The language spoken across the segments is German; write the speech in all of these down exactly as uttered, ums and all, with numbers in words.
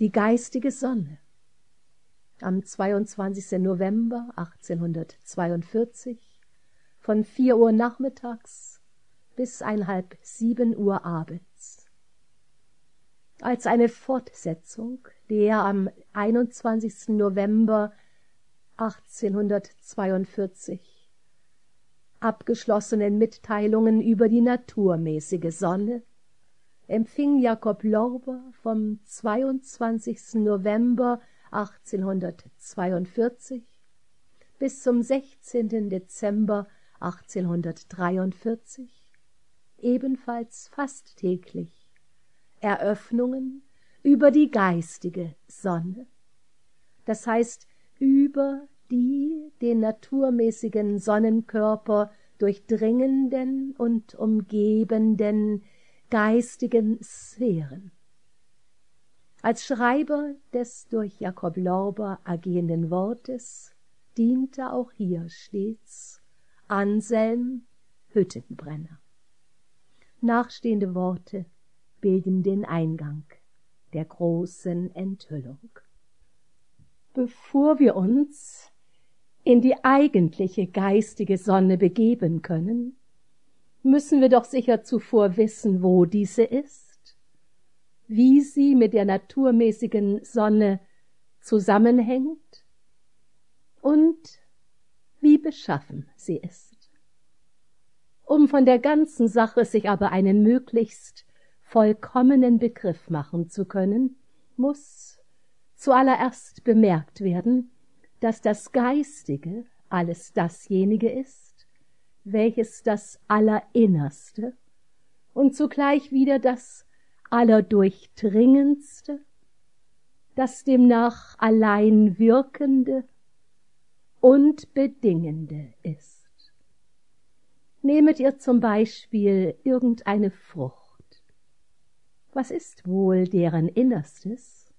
die geistige Sonne. Am zweiundzwanzigsten November achtzehnhundertzweiundvierzig von vier Uhr nachmittags bis ein halb sieben Uhr abends. Als eine Fortsetzung der am einundzwanzigsten November achtzehnhundertzweiundvierzig abgeschlossenen Mitteilungen über die naturmäßige Sonne empfing Jakob Lorber vom zweiundzwanzigsten November achtzehnhundertzweiundvierzig bis zum sechzehnten Dezember achtzehnhundertdreiundvierzig ebenfalls fast täglich Eröffnungen über die geistige Sonne, das heißt über die den naturmäßigen Sonnenkörper durchdringenden und umgebenden geistigen Sphären. Als Schreiber des durch Jakob Lorber ergehenden Wortes diente auch hier stets Anselm Hüttenbrenner. Nachstehende Worte bilden den Eingang der großen Enthüllung. Bevor wir uns in die eigentliche geistige Sonne begeben können, müssen wir doch sicher zuvor wissen, wo diese ist, wie sie mit der naturmäßigen Sonne zusammenhängt und wie beschaffen sie ist. Um von der ganzen Sache sich aber einen möglichst vollkommenen Begriff machen zu können, muss zuallererst bemerkt werden, dass das Geistige alles dasjenige ist, welches das Allerinnerste und zugleich wieder das Allerdurchdringendste, das demnach allein Wirkende und Bedingende ist. Nehmet ihr zum Beispiel irgendeine Frucht. Was ist wohl deren Innerstes?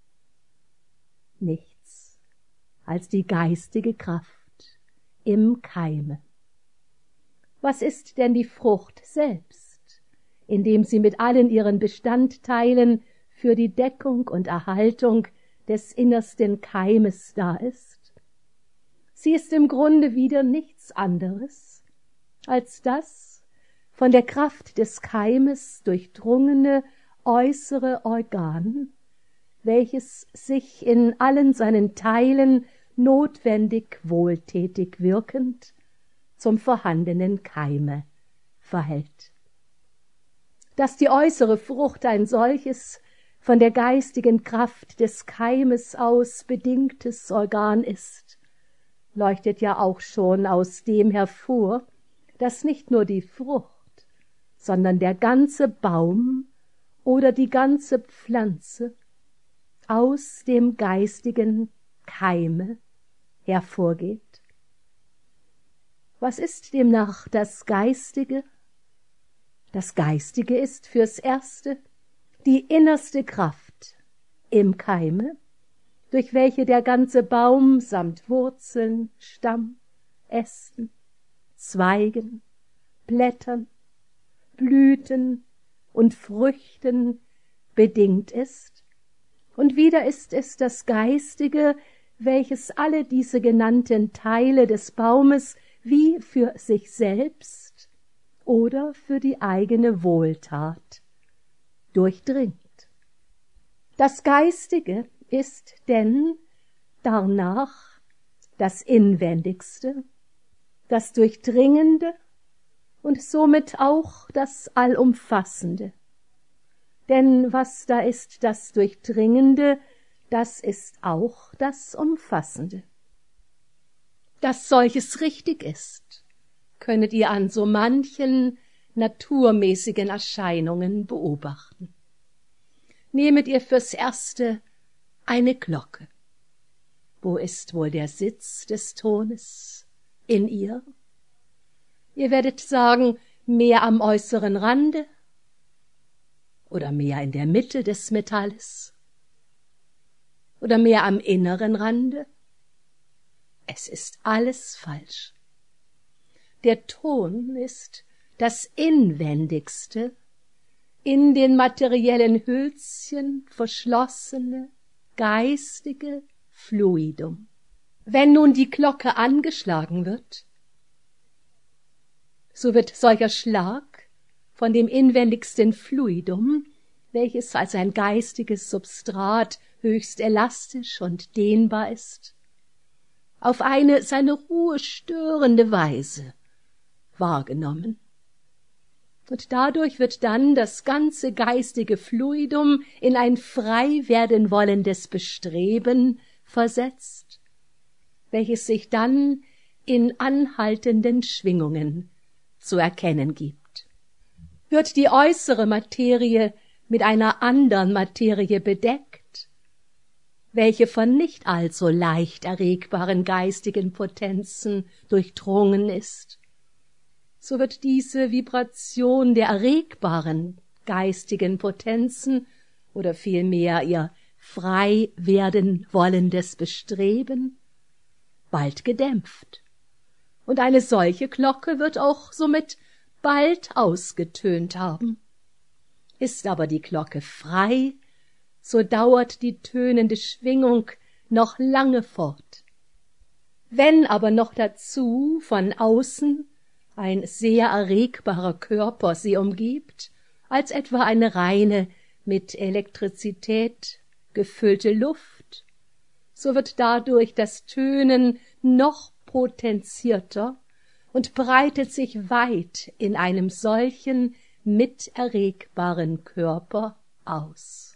Nichts als die geistige Kraft im Keime. Was ist denn die Frucht selbst, indem sie mit allen ihren Bestandteilen für die Deckung und Erhaltung des innersten Keimes da ist? Sie ist im Grunde wieder nichts anderes als das von der Kraft des Keimes durchdrungene äußere Organ, welches sich in allen seinen Teilen notwendig wohltätig wirkend zum vorhandenen Keime verhält. Dass die äußere Frucht ein solches von der geistigen Kraft des Keimes aus bedingtes Organ ist, leuchtet ja auch schon aus dem hervor, dass nicht nur die Frucht, sondern der ganze Baum oder die ganze Pflanze aus dem geistigen Keime hervorgeht. Was ist demnach das Geistige? Das Geistige ist fürs Erste die innerste Kraft im Keime, durch welche der ganze Baum samt Wurzeln, Stamm, Ästen, Zweigen, Blättern, Blüten und Früchten bedingt ist. Und wieder ist es das Geistige, welches alle diese genannten Teile des Baumes wie für sich selbst oder für die eigene Wohltat durchdringt. Das Geistige ist denn darnach das Inwendigste, das Durchdringende und somit auch das Allumfassende. Denn was da ist das Durchdringende, das ist auch das Umfassende. Dass solches richtig ist, könnet ihr an so manchen naturmäßigen Erscheinungen beobachten. Nehmet ihr fürs Erste eine Glocke. Wo ist wohl der Sitz des Tones? In ihr? Ihr werdet sagen, mehr am äußeren Rande oder mehr in der Mitte des Metalles oder mehr am inneren Rande. Es ist alles falsch. Der Ton ist das Inwendigste, in den materiellen Hülschen verschlossene, geistige Fluidum. Wenn nun die Glocke angeschlagen wird, so wird solcher Schlag von dem inwendigsten Fluidum, welches als ein geistiges Substrat höchst elastisch und dehnbar ist, auf eine seine Ruhe störende Weise wahrgenommen. Und dadurch wird dann das ganze geistige Fluidum in ein frei werden wollendes Bestreben versetzt, welches sich dann in anhaltenden Schwingungen zu erkennen gibt. Wird die äußere Materie mit einer andern Materie bedeckt, welche von nicht allzu leicht erregbaren geistigen Potenzen durchdrungen ist, so wird diese Vibration der erregbaren geistigen Potenzen oder vielmehr ihr frei werden wollendes Bestreben bald gedämpft. Und eine solche Glocke wird auch somit bald ausgetönt haben. Ist aber die Glocke frei, so dauert die tönende Schwingung noch lange fort. Wenn aber noch dazu von außen ein sehr erregbarer Körper sie umgibt, als etwa eine reine, mit Elektrizität gefüllte Luft, so wird dadurch das Tönen noch potenzierter und breitet sich weit in einem solchen miterregbaren Körper aus.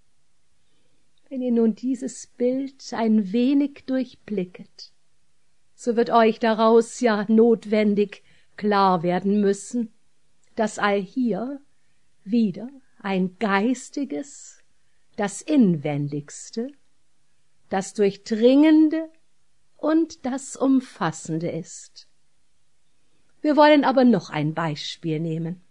Wenn ihr nun dieses Bild ein wenig durchblicket, so wird euch daraus ja notwendig klar werden müssen, dass allhier wieder ein geistiges, das Inwendigste, das Durchdringende und das Umfassende ist. Wir wollen aber noch ein Beispiel nehmen.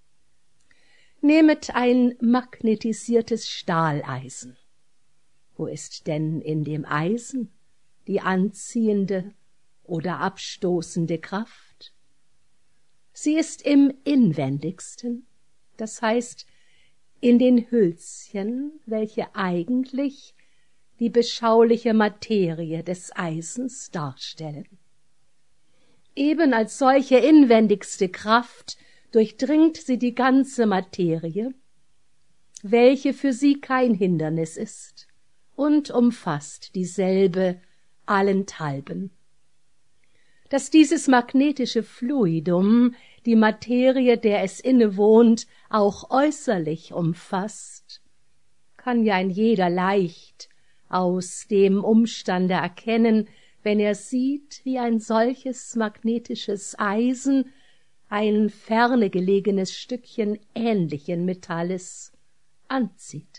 Nehmet ein magnetisiertes Stahleisen. Wo ist denn in dem Eisen die anziehende oder abstoßende Kraft? Sie ist im Inwendigsten, das heißt in den Hülschen, welche eigentlich die beschauliche Materie des Eisens darstellen. Eben als solche inwendigste Kraft durchdringt sie die ganze Materie, welche für sie kein Hindernis ist, und umfasst dieselbe allenthalben. Dass dieses magnetische Fluidum die Materie, der es innewohnt, auch äußerlich umfasst, kann ja ein jeder leicht aus dem Umstande erkennen, wenn er sieht, wie ein solches magnetisches Eisen ein ferne gelegenes Stückchen ähnlichen Metalles anzieht.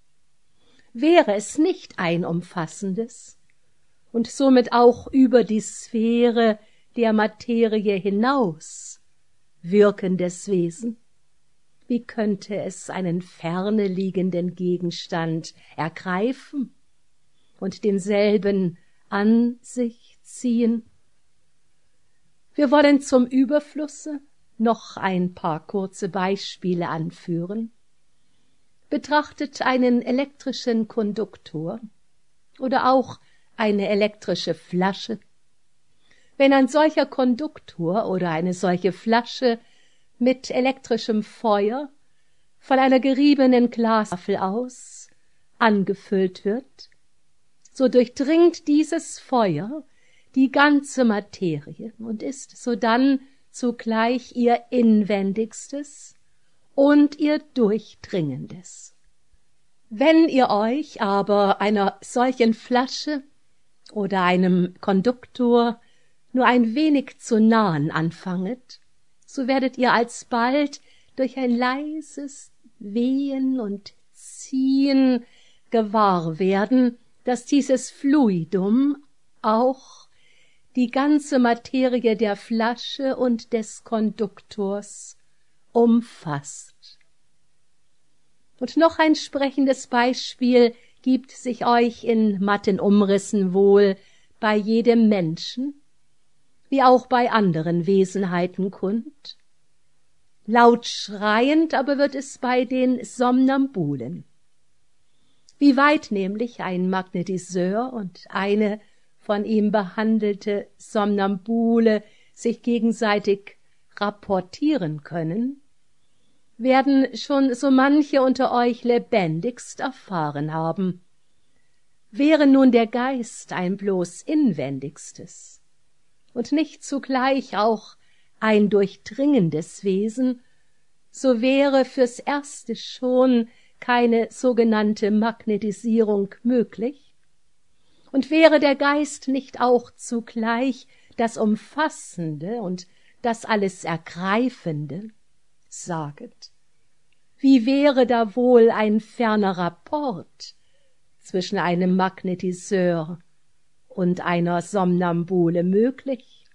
Wäre es nicht ein umfassendes und somit auch über die Sphäre der Materie hinaus wirkendes Wesen, wie könnte es einen ferne liegenden Gegenstand ergreifen und denselben an sich ziehen? Wir wollen zum Überflusse noch ein paar kurze Beispiele anführen. Betrachtet einen elektrischen Konduktor oder auch eine elektrische Flasche. Wenn ein solcher Konduktor oder eine solche Flasche mit elektrischem Feuer von einer geriebenen Glastafel aus angefüllt wird, so durchdringt dieses Feuer die ganze Materie und ist sodann zugleich ihr Inwendigstes und ihr Durchdringendes. Wenn ihr euch aber einer solchen Flasche oder einem Konduktor nur ein wenig zu nahen anfanget, so werdet ihr alsbald durch ein leises Wehen und Ziehen gewahr werden, dass dieses Fluidum auch die ganze Materie der Flasche und des Konduktors umfasst. Und noch ein sprechendes Beispiel gibt sich euch in matten Umrissen wohl bei jedem Menschen, wie auch bei anderen Wesenheiten kund. Laut schreiend aber wird es bei den Somnambulen. Wie weit nämlich ein Magnetiseur und eine von ihm behandelte Somnambule sich gegenseitig rapportieren können, werden schon so manche unter euch lebendigst erfahren haben. Wäre nun der Geist ein bloß inwendigstes und nicht zugleich auch ein durchdringendes Wesen, so wäre fürs Erste schon keine sogenannte Magnetisierung möglich, und wäre der Geist nicht auch zugleich das Umfassende und das alles Ergreifende, saget, wie wäre da wohl ein ferner Rapport zwischen einem Magnetiseur und einer Somnambule möglich?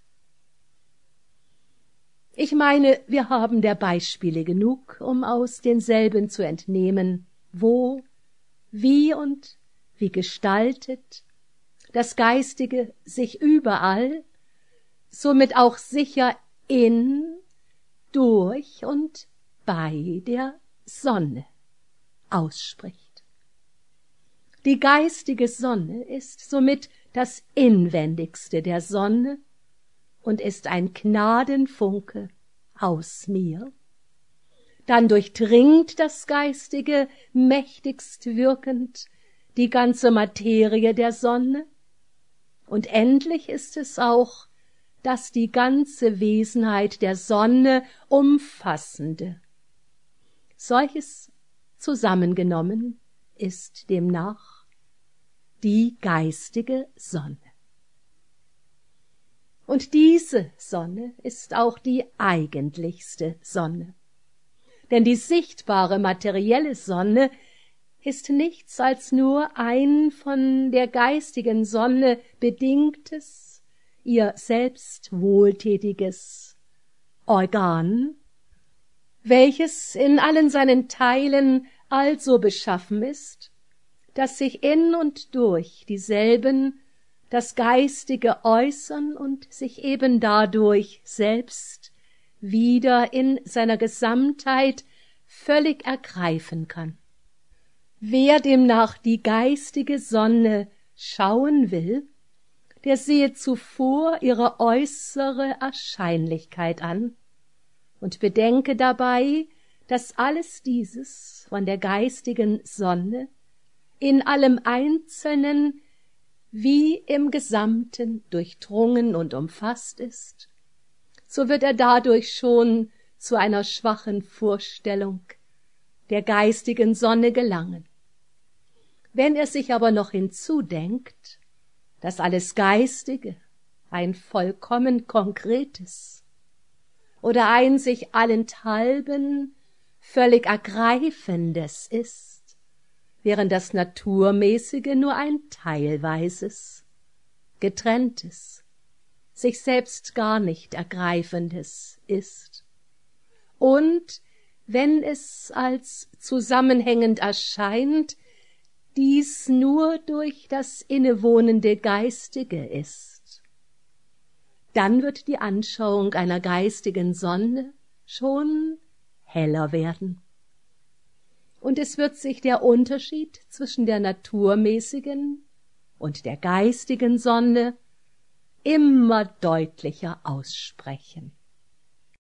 Ich meine, wir haben der Beispiele genug, um aus denselben zu entnehmen, wo, wie und wie gestaltet das Geistige sich überall, somit auch sicher in, durch und bei der Sonne ausspricht. Die geistige Sonne ist somit das Inwendigste der Sonne und ist ein Gnadenfunke aus mir. Dann durchdringt das Geistige mächtigst wirkend die ganze Materie der Sonne, und endlich ist es auch das die ganze Wesenheit der Sonne umfassende. Solches zusammengenommen ist demnach die geistige Sonne. Und diese Sonne ist auch die eigentlichste Sonne. Denn die sichtbare materielle Sonne ist nichts als nur ein von der geistigen Sonne bedingtes, ihr selbst wohltätiges Organ, welches in allen seinen Teilen also beschaffen ist, dass sich in und durch dieselben das Geistige äußern und sich eben dadurch selbst wieder in seiner Gesamtheit völlig ergreifen kann. Wer demnach die geistige Sonne schauen will, der sehe zuvor ihre äußere Erscheinlichkeit an und bedenke dabei, dass alles dieses von der geistigen Sonne in allem Einzelnen wie im Gesamten durchdrungen und umfasst ist, so wird er dadurch schon zu einer schwachen Vorstellung der geistigen Sonne gelangen. Wenn er sich aber noch hinzudenkt, dass alles Geistige ein vollkommen Konkretes oder ein sich allenthalben völlig Ergreifendes ist, während das Naturmäßige nur ein teilweises, getrenntes, sich selbst gar nicht Ergreifendes ist. Und wenn es als zusammenhängend erscheint, dies nur durch das innewohnende Geistige ist, dann wird die Anschauung einer geistigen Sonne schon heller werden. Und es wird sich der Unterschied zwischen der naturmäßigen und der geistigen Sonne immer deutlicher aussprechen.